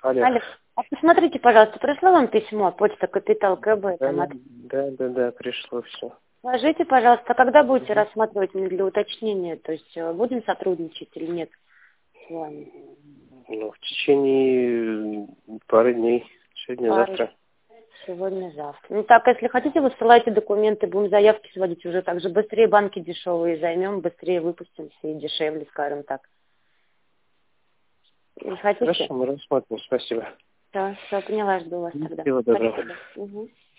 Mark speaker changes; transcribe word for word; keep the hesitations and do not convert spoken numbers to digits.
Speaker 1: Олег.
Speaker 2: Олег, а посмотрите, пожалуйста, пришло вам письмо, почта Капитал КБ?
Speaker 1: Да,
Speaker 2: Там от...
Speaker 1: да, да, да, пришло все.
Speaker 2: Скажите, пожалуйста, когда будете
Speaker 1: Угу.
Speaker 2: рассматривать мне для уточнения, то есть э, будем сотрудничать или нет с вами?
Speaker 1: Ну, в течение пары дней,
Speaker 2: Пары.
Speaker 1: сегодня-завтра.
Speaker 2: Сегодня-завтра. Ну так, если хотите, высылайте документы, будем заявки сводить уже так же. Быстрее банки дешевые займем, быстрее выпустимся и дешевле, скажем так. Не хотите?
Speaker 1: Хорошо, мы рассмотрим, спасибо.
Speaker 2: Да, все, поняла, жду вас тогда.
Speaker 1: Всего доброго.
Speaker 2: Спасибо. Угу.